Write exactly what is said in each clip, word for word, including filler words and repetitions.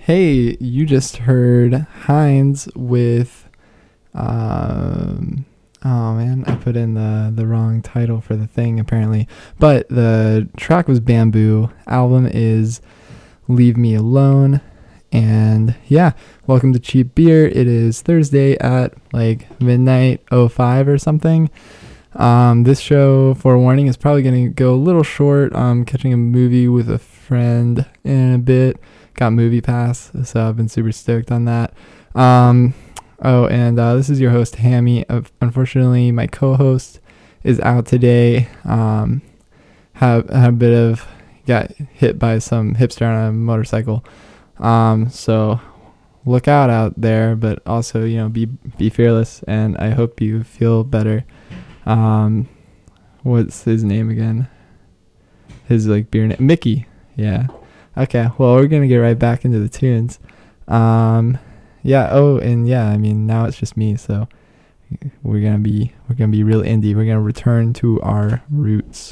Hey, you just heard Heinz with, um, oh man, I put in the, the wrong title for the thing apparently. But the track was Bamboo. Album is Leave Me Alone. And yeah, welcome to Cheap Beer. It is Thursday at like midnight oh five or something. Um, this show, forewarning, is probably going to go a little short. I'm catching a movie with a friend in a bit. Got Movie Pass, so I've been super stoked on that. Um, oh, and uh, this is your host, Hammy. Uh, unfortunately, my co-host is out today. Um, have had a bit of, got hit by some hipster on a motorcycle. Um, so look out out there, but also, you know, be be fearless, and I hope you feel better. Um, what's his name again? His like beer name, Mickey. Yeah. Okay. Well, we're gonna get right back into the tunes. Um, yeah. Oh, and yeah. I mean, now it's just me, so we're gonna be we're gonna be real indie. We're gonna return to our roots.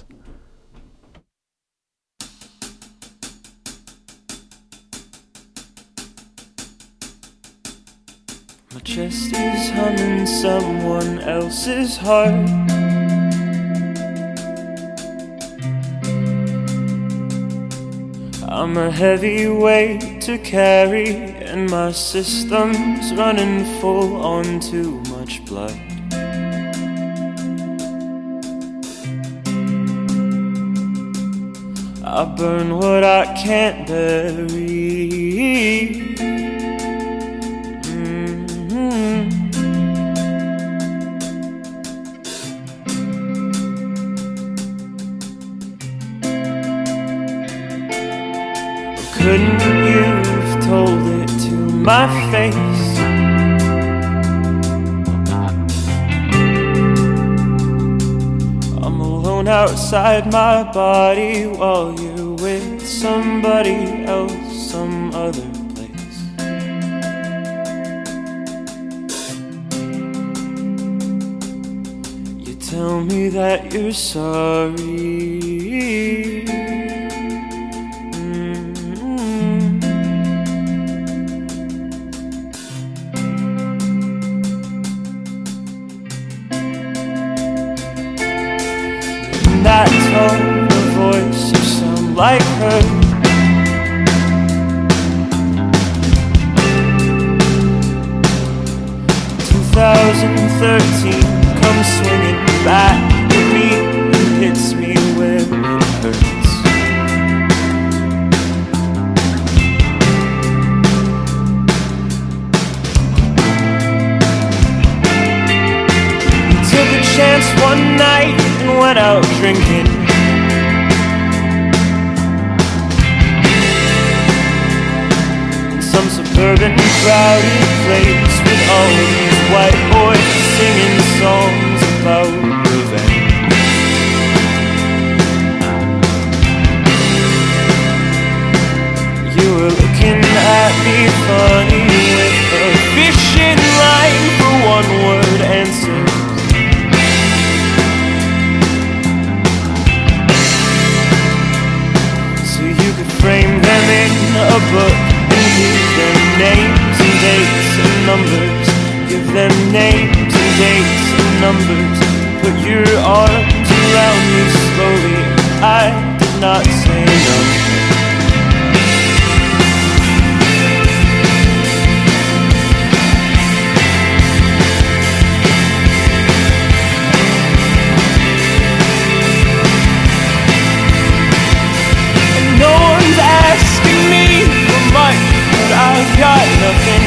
My chest is humming someone else's heart. I'm a heavy weight to carry, and my system's running full on too much blood. I burn what I can't bury. Couldn't you've told it to my face? I'm alone outside my body while you're with somebody else, some other place. You tell me that you're sorry. That tone of voice, you sound like her. twenty thirteen comes swinging back at me and hits me where it hurts. You took a chance one night and went out drinking. In some suburban crowded place with all these white boys singing songs about revenge. You were looking at me funny with a fishing line for one word answers. Frame them in a book and give them names and dates and numbers. Give them names and dates and numbers. Put your arms around me slowly. I did not say no. Asking me for much, but I've got nothing.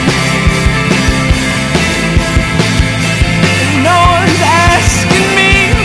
And no one's asking me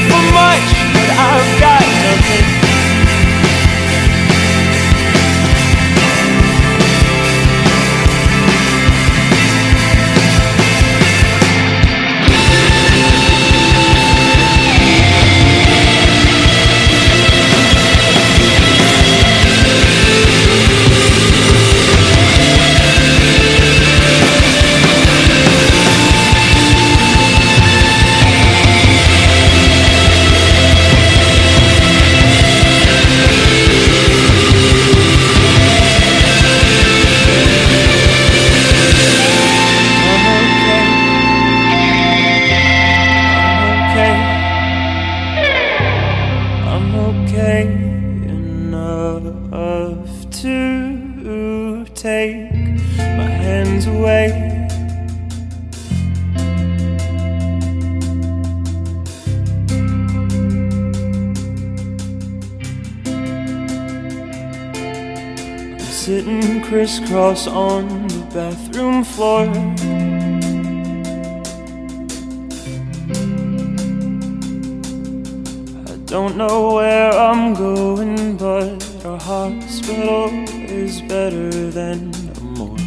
you take my hands away. Sitting crisscross on the bathroom floor. I don't know where I'm going, but a hospital is better than a morgue.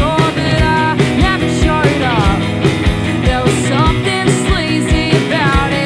Something sleazy about it.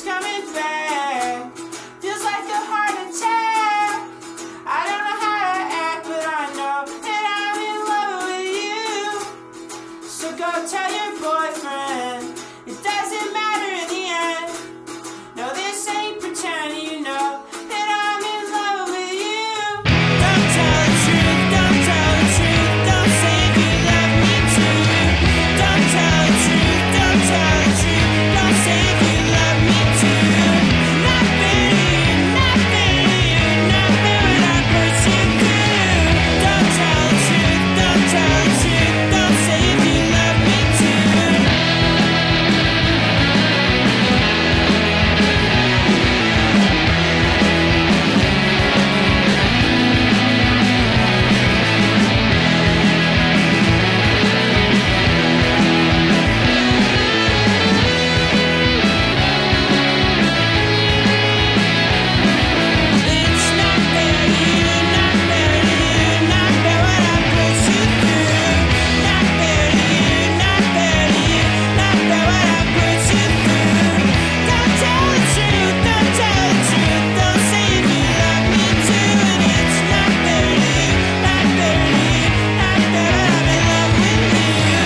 keeps coming back. Feels like a heart attack. I don't know how to act, but I know that I'm in love with you. So go tell your boyfriend, it doesn't matter in the end. No, this ain't pretend, you know that I'm in love with you. Don't tell the truth, don't tell the truth, don't say if you love me too. Don't tell the truth, don't tell the truth, don't say if you love me too. Not fair to you, not fair to you, not fair when I put you through. Don't tell the truth, don't tell the truth, don't say if you love me too. It's not fair to you, not fair to you, not fair what I put you through. Not fair to you, not fair to you, not fair what I put you through. Don't tell the truth, don't tell the truth, don't say if you love me too. And it's not fair to you, not fair to you, not fair what I'm in love with you.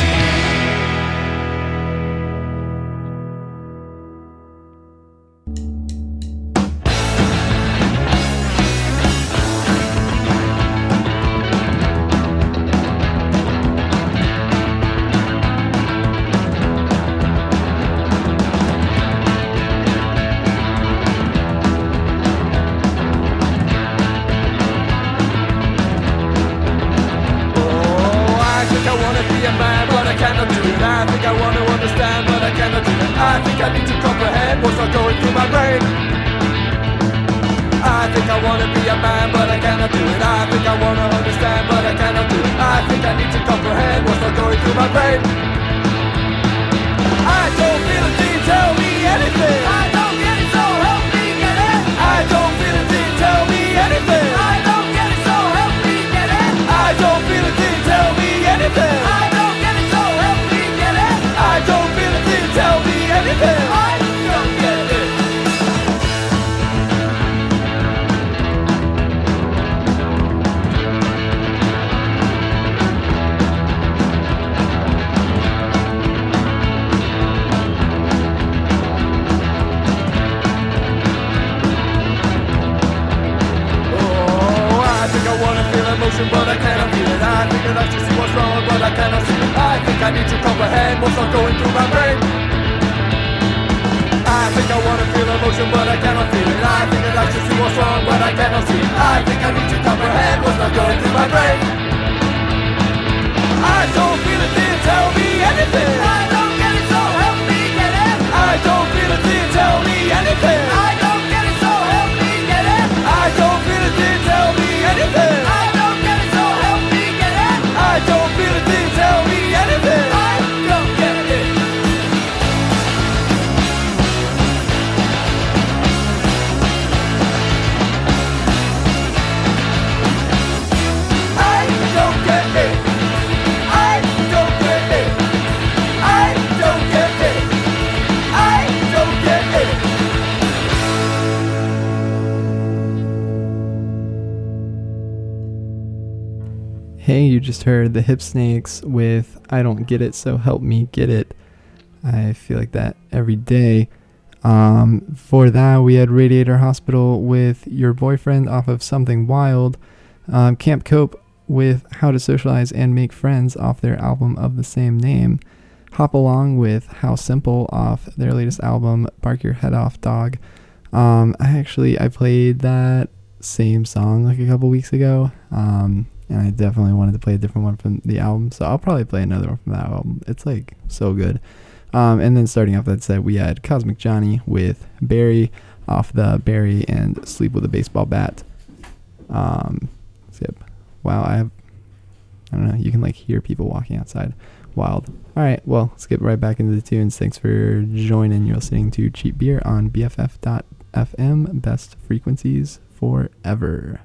Oh, I think I wanna be a man, but I cannot do it. I think I wanna understand, but I cannot do it. I think I need to comprehend what's not going through my brain. I think I wanna be a man, but I cannot do it. I think I wanna understand, but I cannot do it. I think I need to comprehend what's not going through my brain. I don't feel a thing, tell me anything. I don't get it, so help me get it. I don't feel a thing, tell me anything. I don't get it, so help me get it. I don't feel a thing, tell me anything. I don't get it, so help me get it. I don't feel a thing, tell me anything. I don't get it. Oh, I think I wanna feel emotion, but I cannot feel it. I think I'd like to see what's wrong, but I cannot see it. I think I need to comprehend what's not going through my brain. I think I wanna feel emotion, but I cannot feel it. I think I'd like to see what's wrong, but I cannot see it. I think I need to comprehend what's not going through my brain. I don't feel a thing, tell me anything. I don't get it, so help me get it. I don't feel a thing, tell me anything. I don't get it, so help me get it. I don't feel a thing, tell me anything. I don't get it, so help me get it. I don't feel a thing, tell me anything. I don't get it. I don't get it. I don't get it. I don't get it. I don't get it. Hey, you just heard the Hip Snakes with I Don't Get It, So Help Me Get It. I feel like that every day. Um, for that, we had Radiator Hospital with Your Boyfriend off of Something Wild. Um, Camp Cope with How to Socialize and Make Friends off their album of the same name. Hop Along with How Simple off their latest album, Bark Your Head Off Dog. Um, I actually, I played that same song like a couple weeks ago. Um, and I definitely wanted to play a different one from the album, so I'll probably play another one from that album. It's like so good. Um, and then starting off that set, we had Cosmic Johnny with Barry off the Barry and Sleep with a Baseball Bat. Um, skip. Wow, I have, I don't know, you can like hear people walking outside. Wild. All right, well, let's get right back into the tunes. Thanks for joining. You're listening to Cheap Beer on B F F dot F M, best frequencies forever.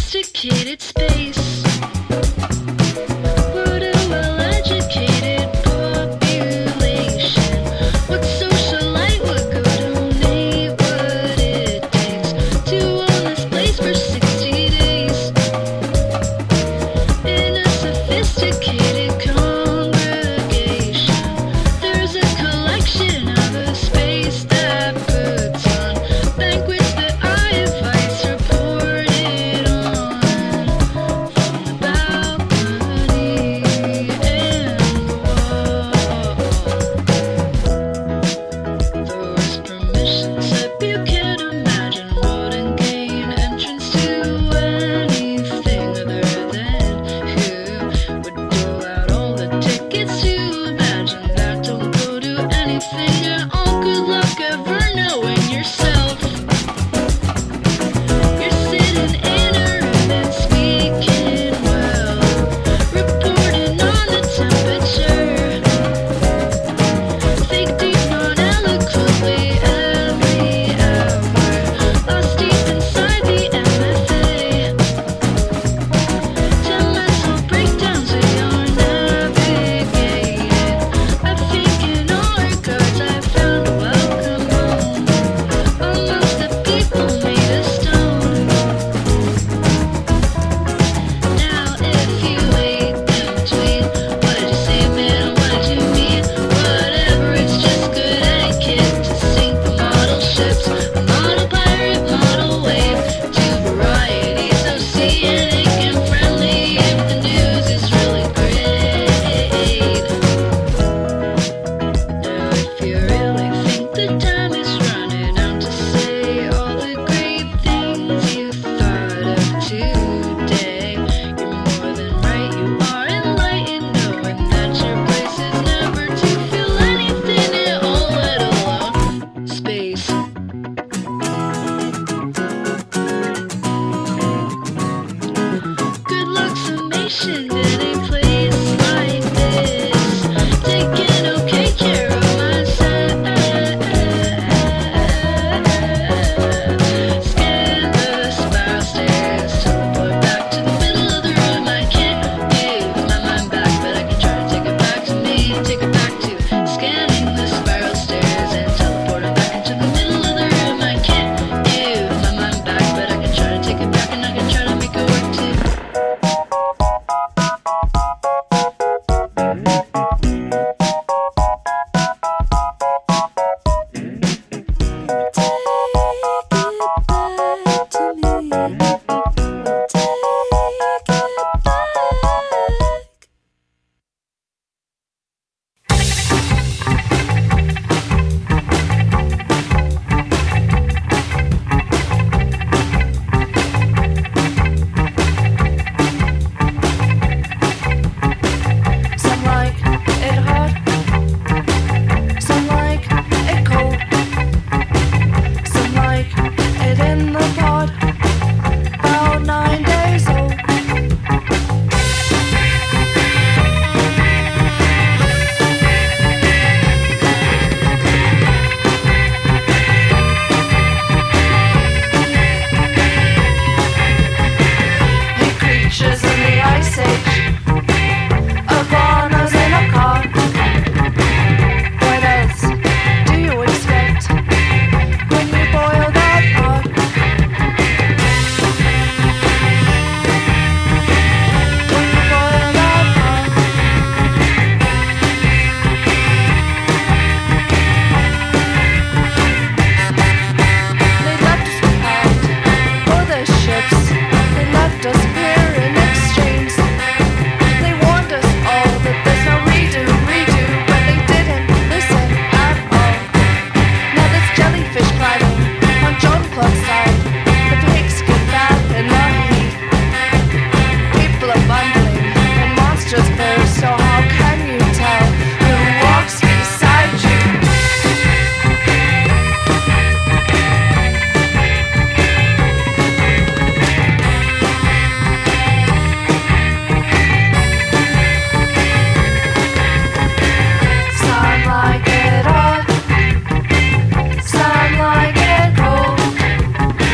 sophisticated space. What a well-educated population. What socialite would go donate what it takes to own this place for sixty days? In a sophisticated congregation, there's a collection of a space that puts on banquets that I advise reported on from the balcony and the wall. Those permission slip, you can't imagine wouldn't gain entrance to anything other than who would dole out all the tickets to imagine that don't go to anything at all. Good luck ever knowing yourself. You're sitting in a room and speaking well, reporting on the temperature. Fake deep, non-eloquently every hour, lost deep inside the M F A. To mental breakdowns we are navigating. I think in all regards I found a welcome home amongst the people made of stone. Now if you wait in between, what did you say, man? What did you mean? Whatever, it's just good etiquette to sink the model ships, a model pirate, model wave, two varieties of scenic and friendly if the news is really great. Now if you really think the time is running out to say all the great things you thought of today, you're more than right, you are enlightened, knowing that your place is never to feel anything at all, let alone space. Good luck summation in a place like this, taking okay care of myself. Scan the spiral stairs, teleport back to the middle of the room. I can't give my mind back, but I can try to take it back to me, take it back to scanning the spiral stairs and teleporting back into the middle of the room. I can't give my mind back, but I can try to take it back and I can try to make it work too. Some like it hot, some like it cold, some like it in the pot, about nine days old. Hey, creatures in the ice age, iguanas in a car. What else do you expect when you boil that pot? When you boil that pot. They left us behind for their ships. They left us here in extremes. They warned us all that there's no redo, redo, but they didn't listen at all. Now there's jellyfish climbing on John Clark's side. The pigs get fat in the heat. People are bundling in monstrous furs, so how can you tell who walks beside you? Some like it hot, some like it cold.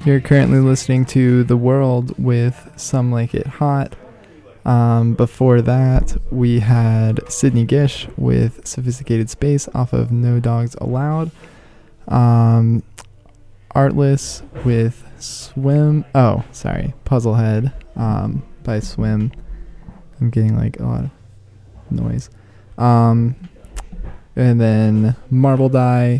You're currently listening to The World with Some Like It Hot. Um, before that, we had Sydney Gish with Sophisticated Space off of No Dogs Allowed. Um, Artless with Swim. Oh, sorry. Puzzlehead um, by Swim. I'm getting like a lot of noise. Um, and then Marble Die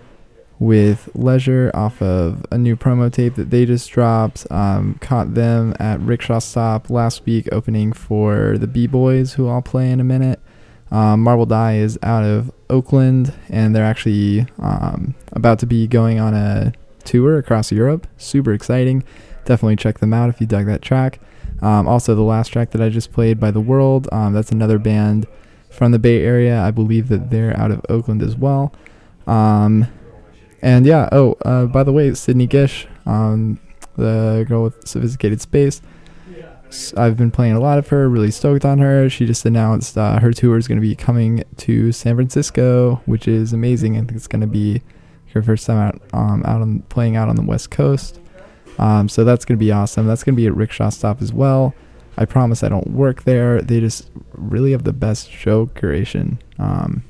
with Leisure off of a new promo tape that they just dropped. Um, caught them at Rickshaw Stop last week, opening for the B-Boys, who I'll play in a minute. Um, Marble Die is out of Oakland, and they're actually um, about to be going on a tour across Europe. Super exciting. Definitely check them out if you dug that track. Um, also, the last track that I just played, By the World, um, that's another band from the Bay Area. I believe that they're out of Oakland as well. Um... And yeah, oh, uh, by the way, Sydney Gish, um, the girl with Sophisticated Space, s- I've been playing a lot of her, really stoked on her. She just announced uh, her tour is going to be coming to San Francisco, which is amazing. I think it's going to be her first time out, um, out on playing out on the West Coast. Um, so that's going to be awesome. That's going to be at Rickshaw Stop as well. I promise I don't work there. They just really have the best show curation. Um,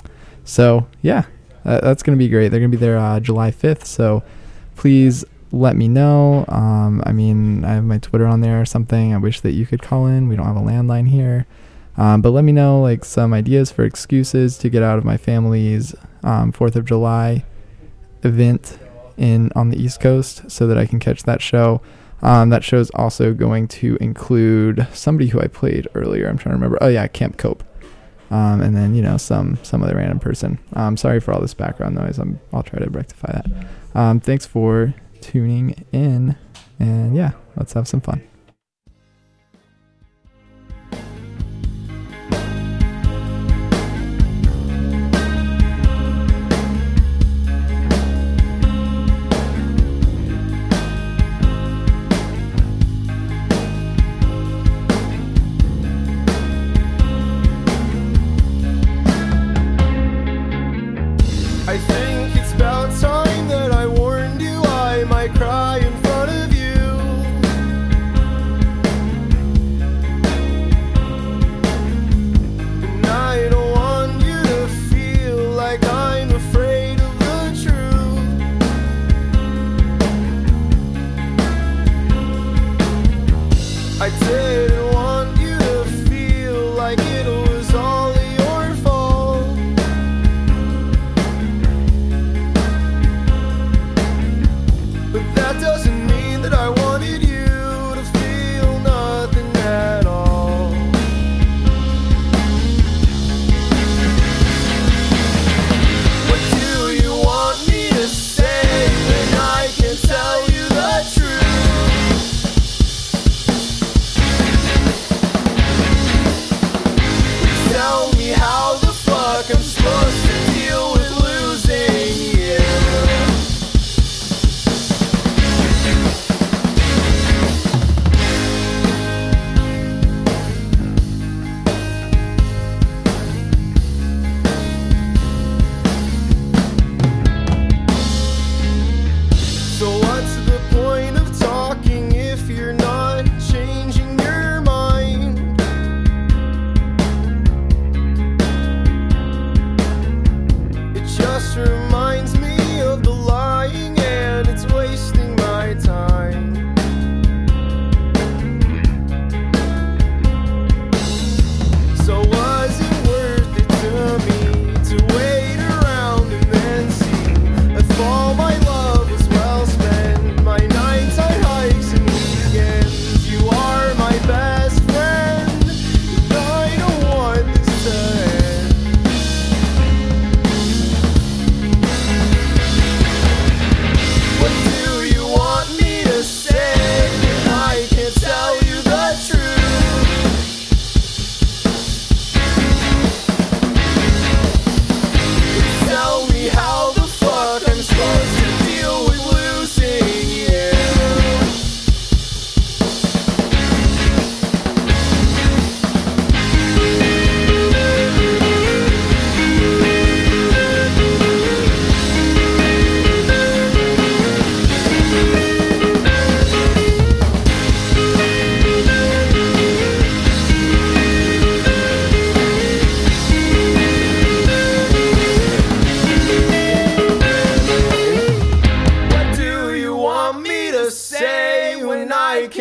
so yeah. Uh, that's going to be great. They're going to be there uh, July fifth, so please let me know. Um, I mean, I have my Twitter on there or something. I wish that you could call in. We don't have a landline here. Um, but let me know like some ideas for excuses to get out of my family's um, fourth of July event in on the East Coast so that I can catch that show. Um, that show is also going to include somebody who I played earlier. I'm trying to remember. Oh, yeah, Camp Cope. Um, and then, you know, some some other random person. Um, sorry for all this background noise. I'm, I'll try to rectify that. Um, thanks for tuning in. And, yeah, let's have some fun. I think it's about time that I warned you I might cry in front of you. And I don't want you to feel like I'm afraid of the truth. I didn't want you to feel like it was all your fault. But that doesn't mean that I wanted you to feel nothing at all. What do you want me to say when I can tell you the truth?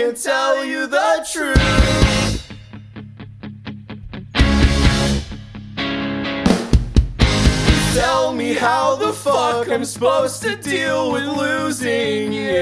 can't tell you the truth. Tell me how the fuck I'm supposed to deal with losing you.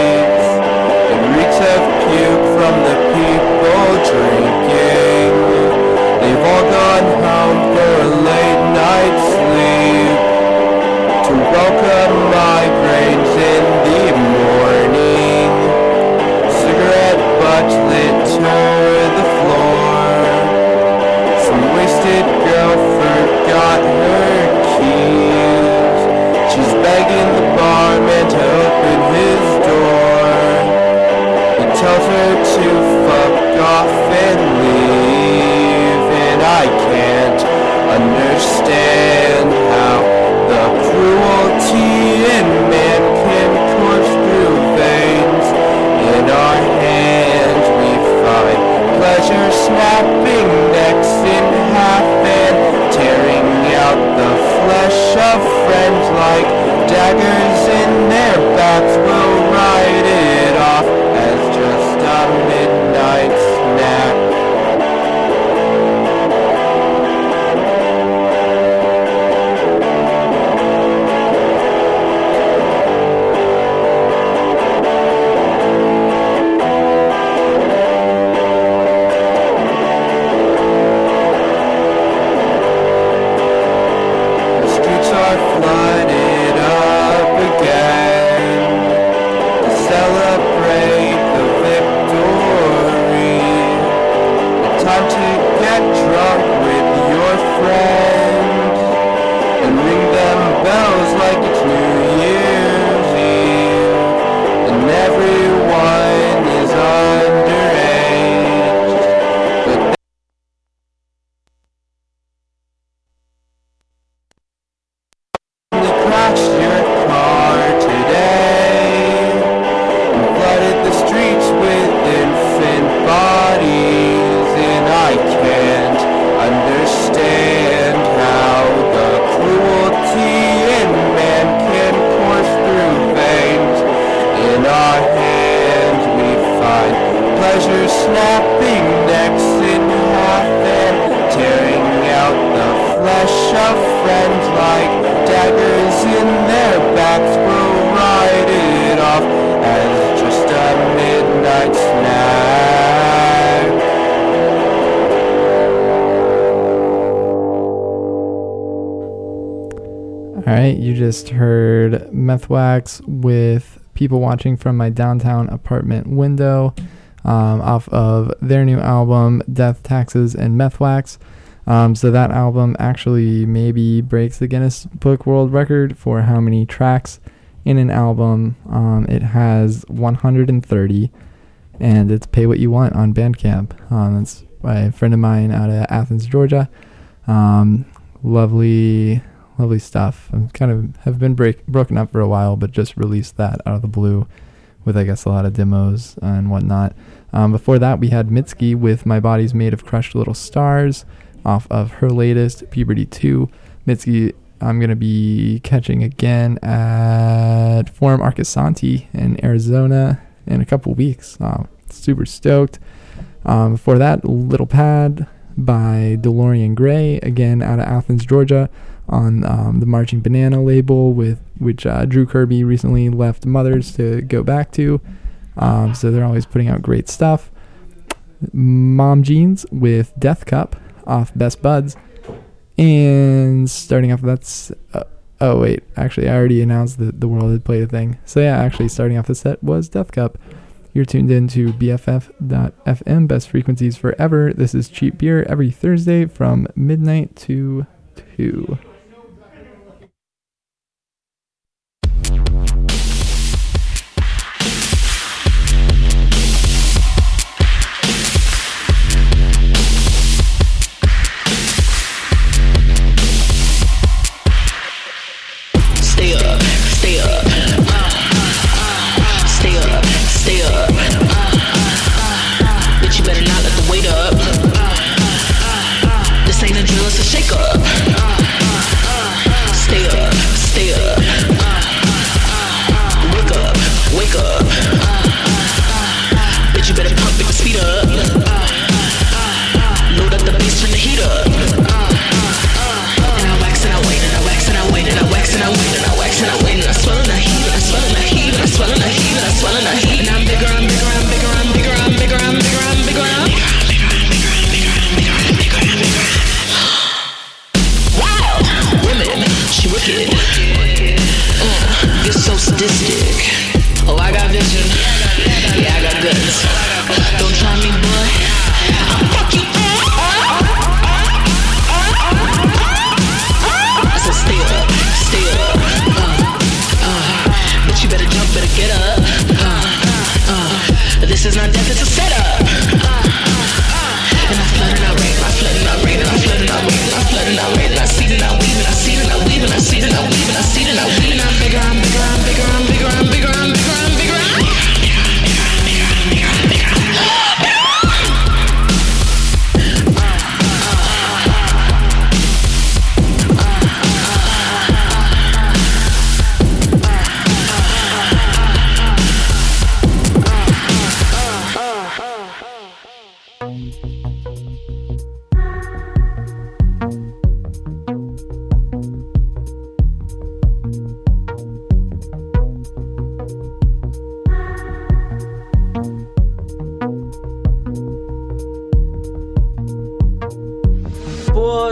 puke from the people drinking. Smoke a migraines in the morning. Cigarette butt lit to the floor. Some wasted girl forgot her keys. She's begging the barman to open his door. He tells her to fuck off and leave. And I can't understand how the cruelty in man can course through veins. In our hands we find pleasure, snapping necks in half and tearing out the flesh of friends like daggers in their backs. We'll write it off as just a midnight snack. Flooded up again to celebrate the victory. Time to get drunk with your friends and ring them bells like it's New Year's Eve. And everyone is underage, but crashed your car today and flooded the streets with infant bodies. And I can't understand how the cruelty in man can course through veins. In our hands we find pleasure, snapping necks in half and tearing out the flesh of friends like daggers in their backs. We'll write it off as just a midnight snack. Alright, you just heard Methwax with People Watching from My Downtown Apartment Window, um, off of their new album, Death, Taxes, and Methwax. Um, so that album actually maybe breaks the Guinness Book World Record for how many tracks in an album. Um, it has one hundred thirty, and it's Pay What You Want on Bandcamp. Um, that's by a friend of mine out of Athens, Georgia. Um, lovely, lovely stuff. I kind of have been break, broken up for a while, but just released that out of the blue with, I guess, a lot of demos and whatnot. Um, before that, we had Mitski with My Body's Made of Crushed Little Stars, off of her latest, Puberty two. Mitski, I'm going to be catching again at Forum Arcosanti in Arizona in a couple weeks. Uh, super stoked. Um, before that, Little Pad by DeLorean Gray, again out of Athens, Georgia, on um, the Marching Banana label, with which uh, Drew Kirby recently left Mothers to go back to. Um, so they're always putting out great stuff. Mom Jeans with Death Cup off Best Buds. And starting off, that's uh, oh wait, actually I already announced that the world had played a thing. So yeah, actually starting off the set was Death Cup. You're tuned in to B F F dot F M, best frequencies forever. This is Cheap Beer every Thursday from midnight to two. This ain't a drill, it's a shake up.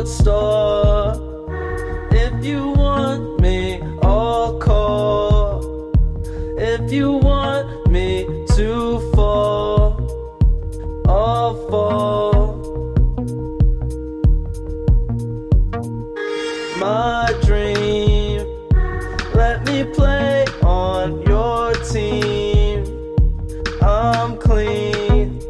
sports store. If you want me, I'll call. If you want me to fall, I'll fall. My dream, let me play on your team. I'm clean.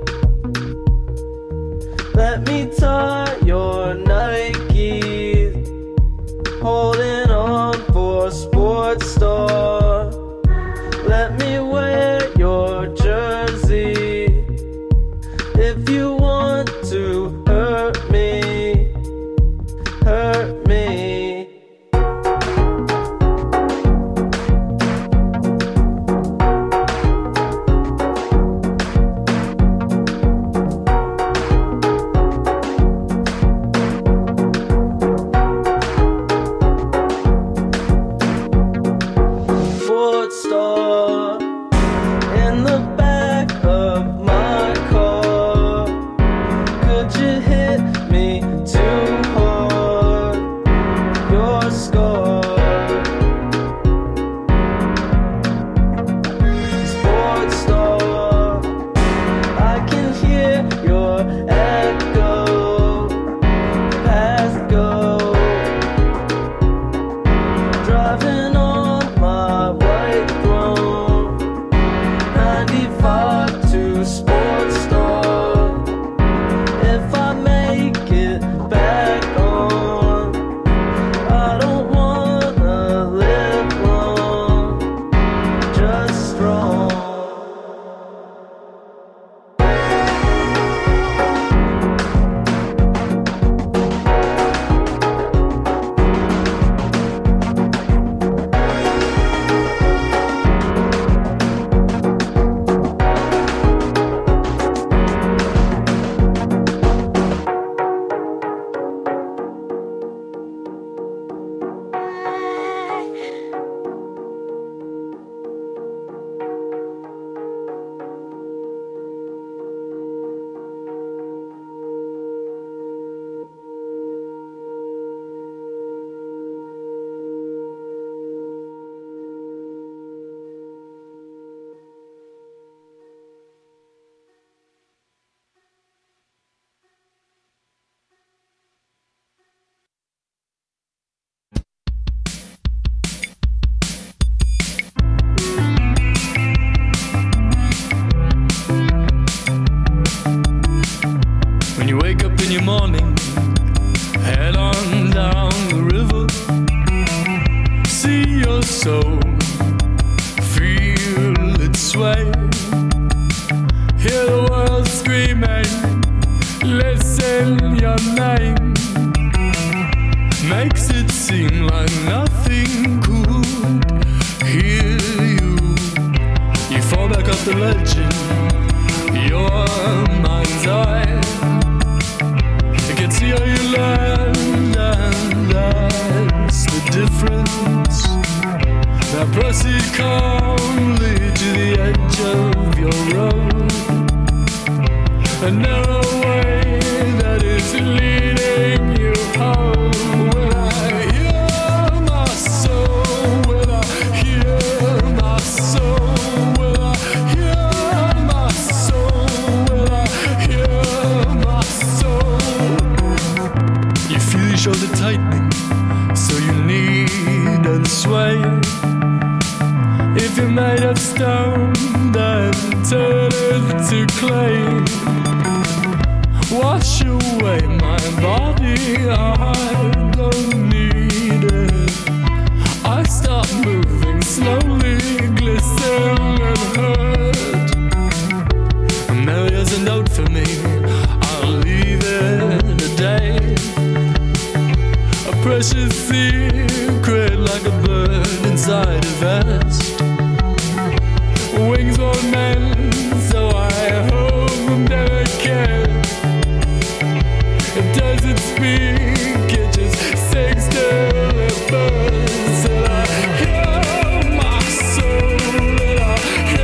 Let me tie your Nikes. Holding on for sports store. Let me wear your jersey. If you want to hurt me, hurt me. Sports store in the back of my car. Could you hit me too hard? Your scar. Sports store, I can hear your echo. Past go, driving on my white throne. ninety-five to sports store. If I make it back on, I don't wanna live long, just strong. When you wake up in your morning, head on down the river. See your soul, feel it sway. Hear the world screaming, listen your name. Makes it seem like nothing could hear you. You fall back off the legend, your mind's eye. You can see how you land, and that's the difference. Now proceed calmly to the edge of your road. A narrow way that is leading you home. When I hear my soul, when I hear my soul, when I hear my soul, when I hear my soul. You feel your shoulder tightening, so you need and sway. If you're made of stone, then turn it to clay. Wash away my body, I don't need it. I start moving slowly, glisten and hurt. Now here's a note for me, I'll leave it a day. A precious secret like a bird inside a vest. Wings won't mend, so I hope never can. Does it speak? It just sings till it burns. And I hear my soul, and I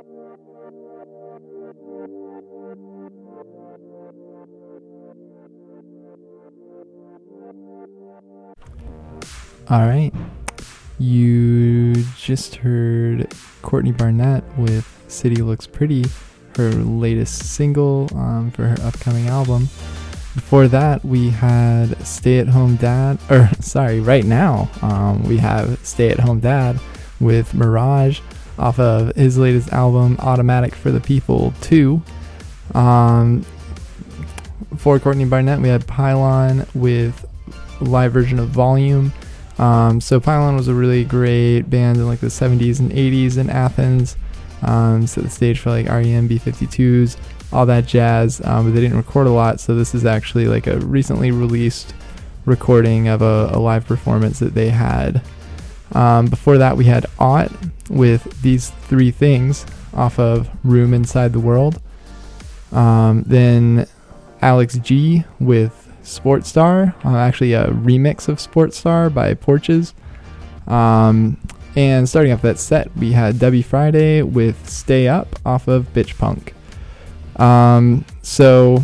All right. You just heard Courtney Barnett with City Looks Pretty, her latest single um, for her upcoming album. Before that, we had Stay at Home Dad, or sorry, right now, um, we have Stay at Home Dad with Mirage off of his latest album, Automatic for the People two. Um, for Courtney Barnett, we had Pylon with a live version of Volume. Um, so Pylon was a really great band in like the seventies and eighties in Athens. Um, set the stage for like R E M, B fifty-twos, all that jazz. Um, but they didn't record a lot, so this is actually like a recently released recording of a, a live performance that they had. Um, before that, we had Ott with These Three Things off of Room Inside the World. Um, then Alex G with Sports Star, uh, actually a remix of Sports Star by Porches. Um, and starting off that set, we had Debbie Friday with Stay Up off of Bitch Punk. Um, so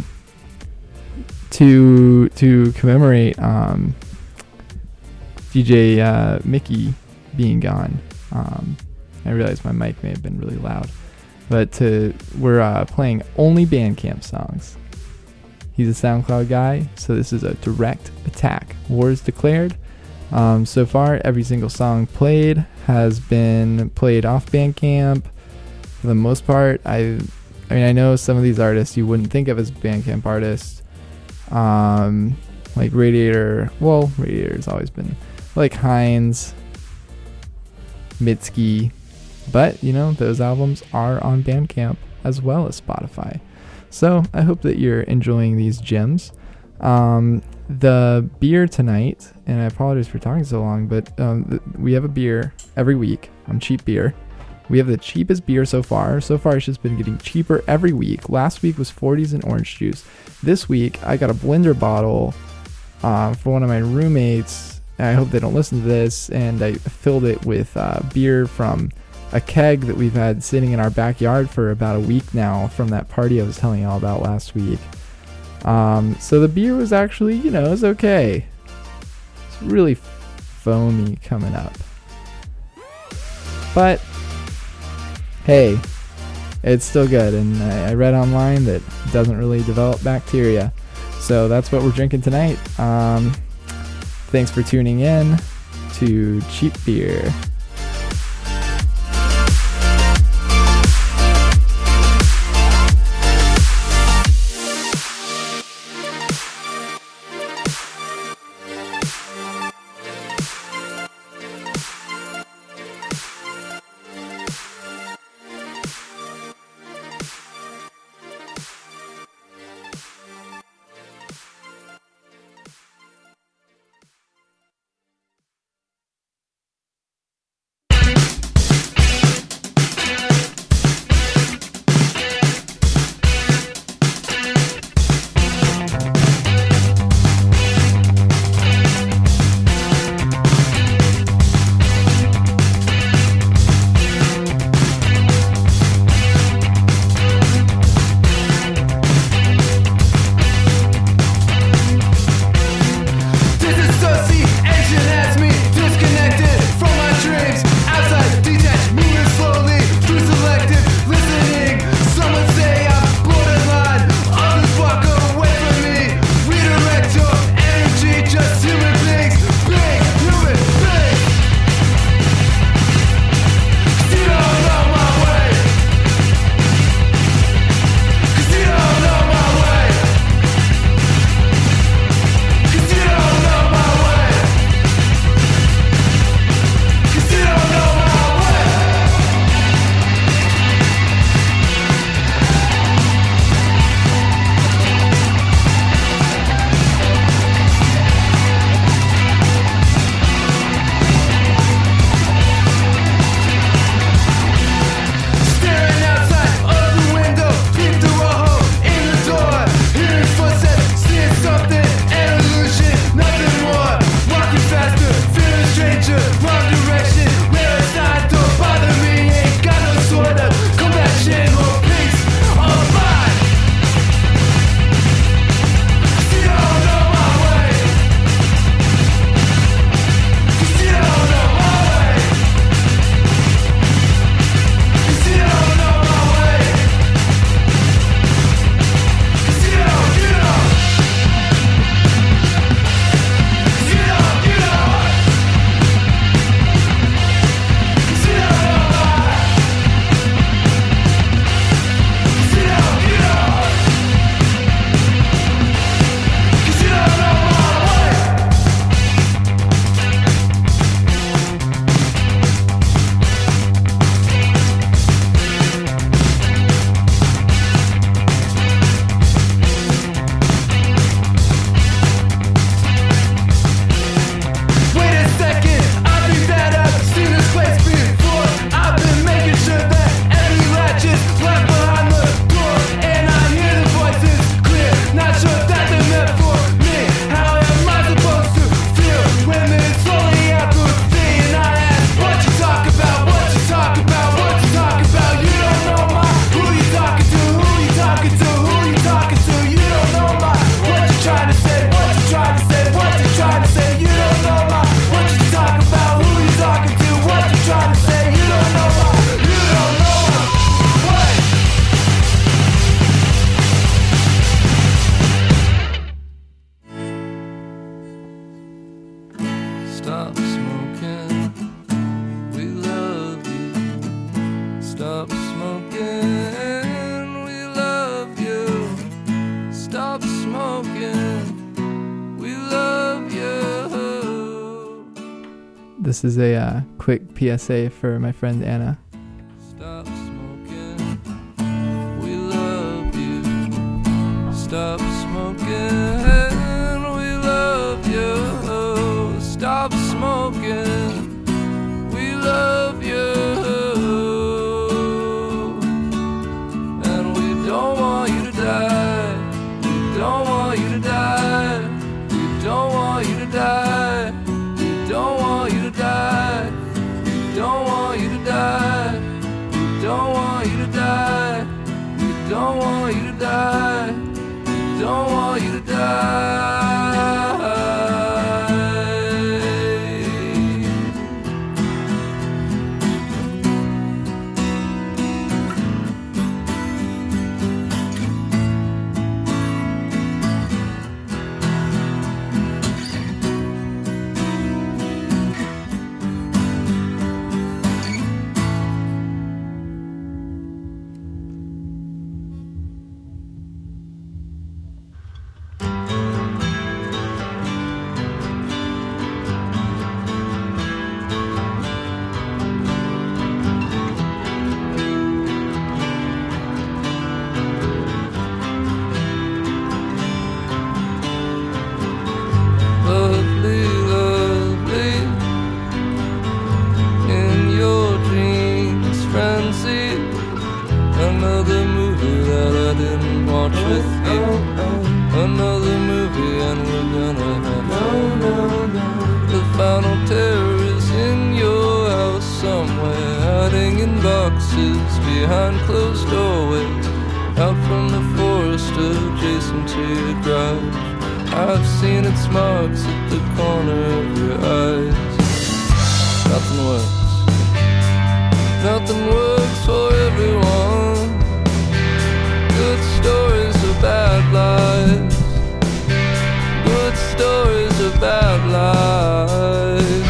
to to commemorate um, D J uh, Mickey being gone, um, I realized my mic may have been really loud, but to we're uh, playing only Bandcamp songs. He's a SoundCloud guy, so this is a direct attack. War is declared. Um, so far, every single song played has been played off Bandcamp. For the most part, I, I mean, I know some of these artists you wouldn't think of as Bandcamp artists, um, like Radiator. Well, Radiator's always been like Hines, Mitski, but you know those albums are on Bandcamp as well as Spotify. So I hope that you're enjoying these gems. Um, the beer tonight, and I apologize for talking so long, but um, th- we have a beer every week on Cheap Beer. We have the cheapest beer so far. So far, it's just been getting cheaper every week. Last week was forties and orange juice. This week, I got a blender bottle uh, for one of my roommates. I hope they don't listen to this. And I filled it with uh, beer from a keg that we've had sitting in our backyard for about a week now from that party I was telling you all about last week. Um, so the beer was actually, you know, it was okay. It's really foamy coming up. But, hey, it's still good. And I, I read online that it doesn't really develop bacteria. So that's what we're drinking tonight. Um, thanks for tuning in to Cheap Beer. this is a uh, quick P S A for my friend Anna. Stop smoking. We love you. Stop smoking. We love you. Stop smoking. We love you. And we don't want you to die. We don't want you to die. We don't want you to die. We don't want you to die. We don't want you to die. We don't want you to die. We don't want you to die. We don't want you to die. Lovely, lovely, in your dreams, frenzy. Another movie that I didn't watch with you. Another movie, and we're gonna have fun. The final terror is in your house somewhere, hiding in boxes behind closed doorways, out from the forest adjacent to your garage. I've seen its marks at the corner of your eyes. Nothing works. Nothing works for everyone. Good stories are bad lies. Good stories are bad lies.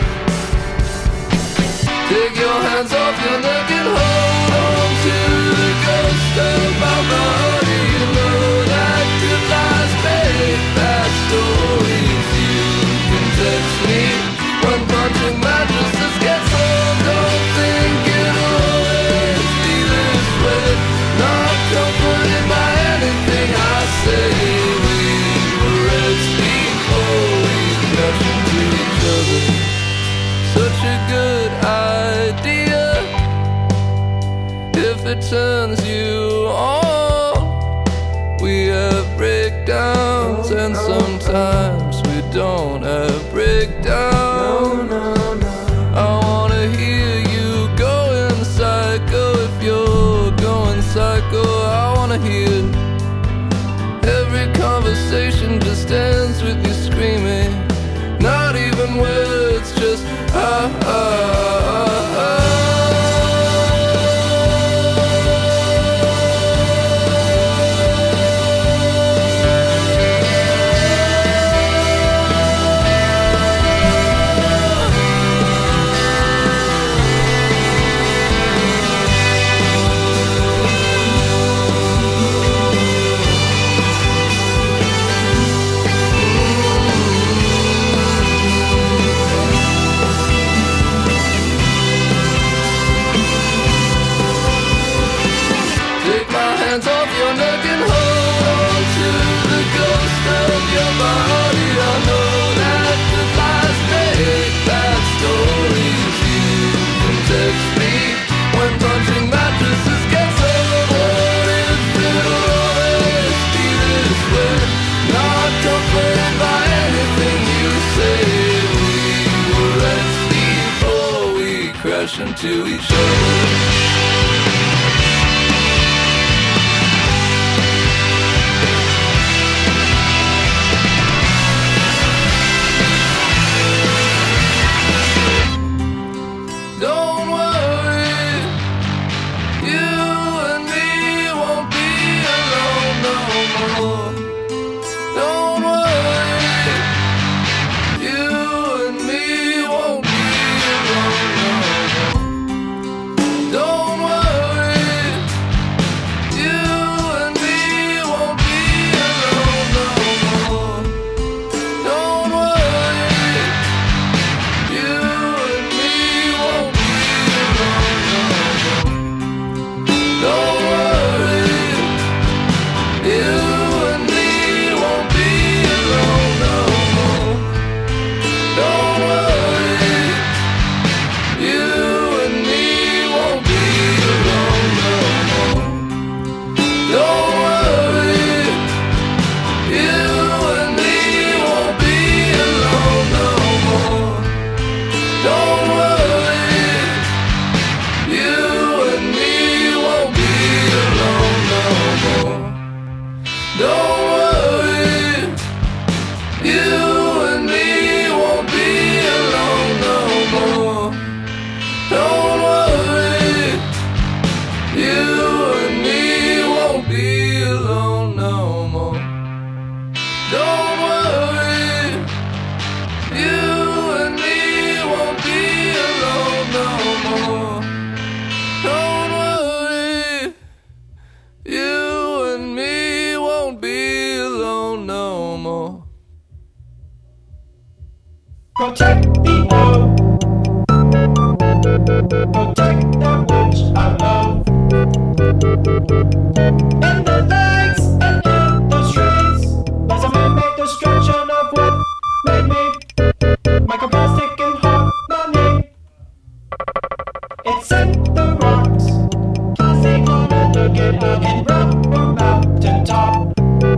Take your hands off your neck and hold on to the ghost of my body. You know that good lies make bad stories. You can text me when punching mattresses gets home. Don't think it'll always be this way. Not comforted by anything I say. We were ex before we crashed into each other. Such a good idea if it turns you on. We have breakdowns and sometimes we don't have breakdowns. I wanna hear you going psycho. If you're going psycho, I wanna hear every conversation just ends with you screaming. Not even words, just ah ah ah ah. looking out in rubber mountain top.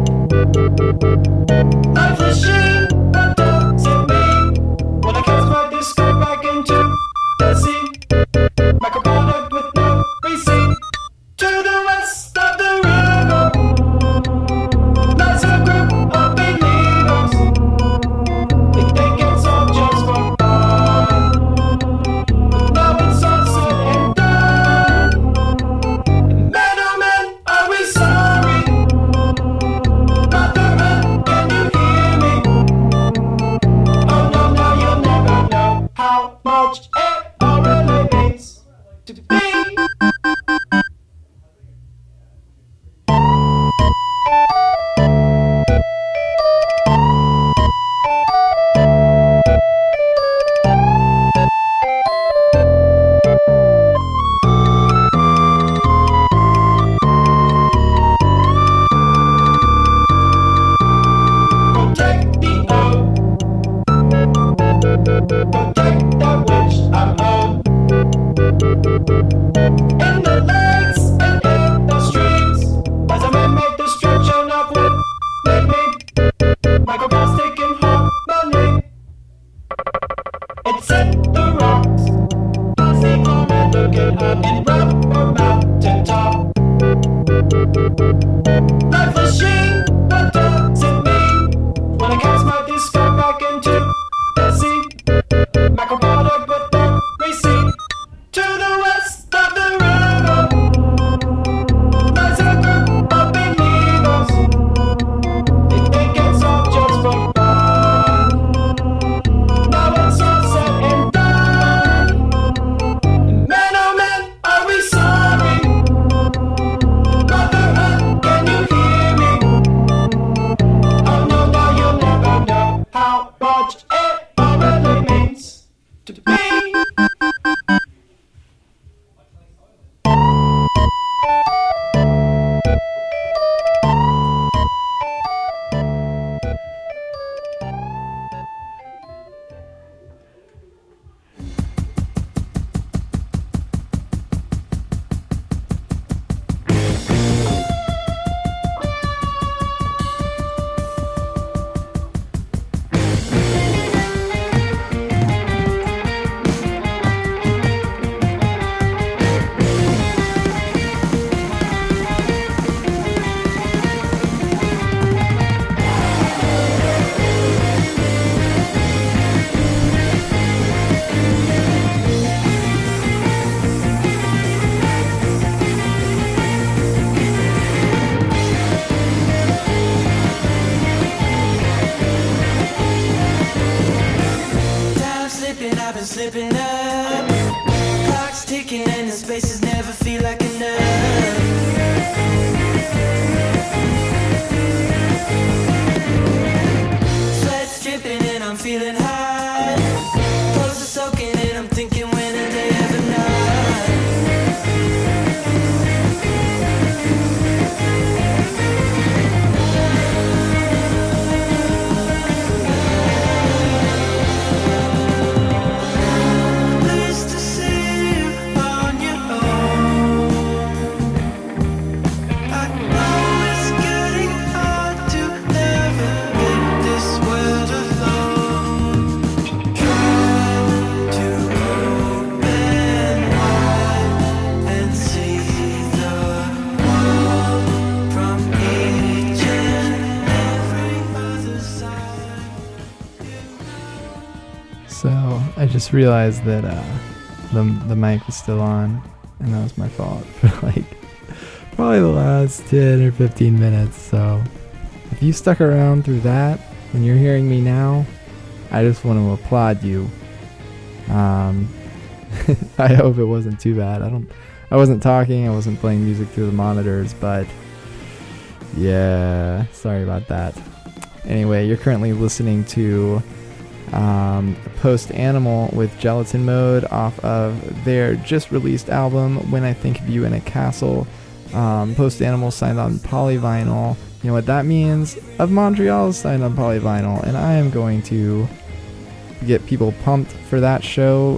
Life is shame, what does it mean? When I cast my disco back into the sea, microproduct with no receipt. To the west of the river lies a group of believers. They think it's all just for fun, but now it's all said and done. Man, oh man, are we sorry? Mother Earth, can you hear me? Oh no, no, you'll never know how much it all really means to be. Protect the earth, protect that which I'm owed. In the lakes and in the streams, as a man made destruction of what made me microplastic in harmony. It's in the rocks, plastic armor looking out in rubber mountain top. Life is shame, what does it mean? When I cast my disco back into the sea, microproduct with no receipt. To the west of the river lies a group of believers. They think it's all just for fun. Now it's all said and done. Man, oh man, are we sorry? Mother Earth, can you hear me? Oh no, no, you'll never know how much it all really means to be. Time's slipping, I've been slipping up. Clock's ticking and the spaces never feel like enough. Sweat's dripping and I'm feeling hot. Clothes are soaking and I'm thinking when are they ever not? Pleased to see you on your own. I know it's getting hard to navigate this world alone. Try to open wide and see the world from each and every other side. So I just realized that uh, the the mic was still on, and that was my fault for like probably the last ten or fifteen minutes. So if you stuck around through that and you're hearing me now, I just want to applaud you. Um, I hope it wasn't too bad. I don't. I wasn't talking. I wasn't playing music through the monitors, but yeah, sorry about that. Anyway, you're currently listening to um, Post Animal with Gelatin Mode off of their just released album When I Think of You in a Castle. Um, Post Animal signed on Polyvinyl. You know what that means? Of Montreal is signed on Polyvinyl, and I am going to get people pumped for that show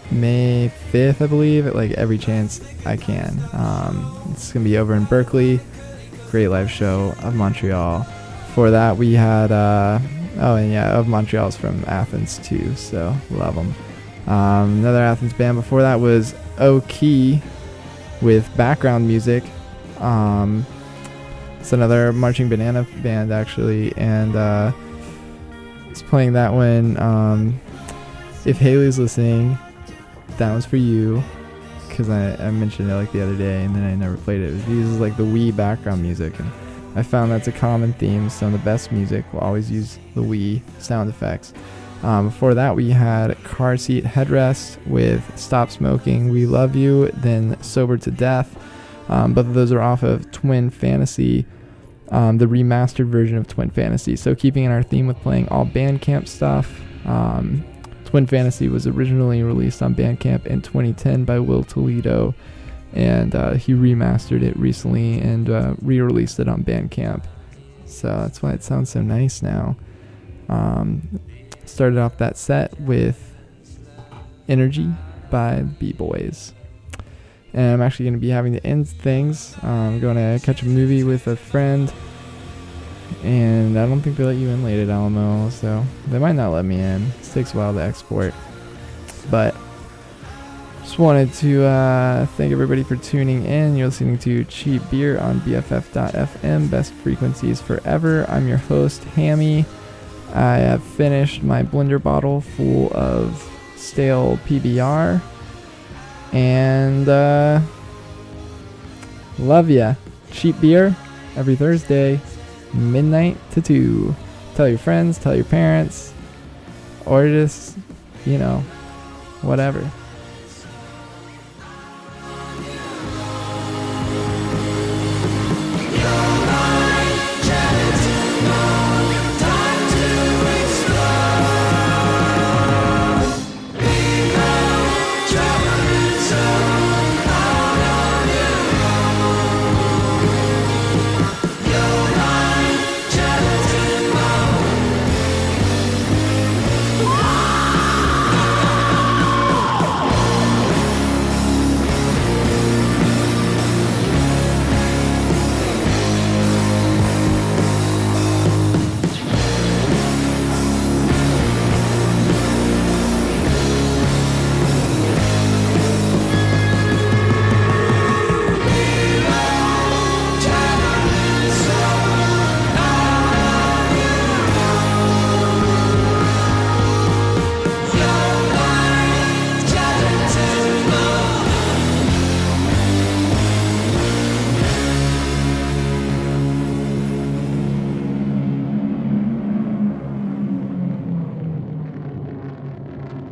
May fifth, I believe, at like every chance I can. Um, it's going to be over in Berkeley. Great live show of Montreal. For that, we had, uh, oh, and yeah, of Montreal's from Athens too, so love them. Um, another Athens band before that was O'Key with background music. Um, it's another Marching Banana band, actually, and uh, it's playing that one. Um, if Haley's listening, that one's for you, because I, I mentioned it like the other day, and then I never played it. It uses like the Wii background music, and I found that's a common theme. Some of the best music will always use the Wii sound effects. Um, before that, we had Car Seat Headrest with Stop Smoking, We Love You, then Sober to Death. Um, both of those are off of Twin Fantasy, um, the remastered version of Twin Fantasy. So keeping in our theme with playing all Bandcamp stuff, um, Twin Fantasy was originally released on Bandcamp in twenty ten by Will Toledo, and uh, he remastered it recently and uh, re-released it on Bandcamp. So that's why it sounds so nice now. Um, started off that set with Energy by the B-Boys. And I'm actually going to be having to end things. Um, I'm going to catch a movie with a friend, and I don't think they let you in late at Alamo, so they might not let me in. It takes a while to export. But just wanted to uh, thank everybody for tuning in. You're listening to Cheap Beer on B F F dot F M, best frequencies forever. I'm your host, Hammy. I have finished my blender bottle full of stale P B R. And uh, love ya. Cheap Beer every Thursday, midnight to two. Tell your friends, tell your parents, or just, you know, whatever.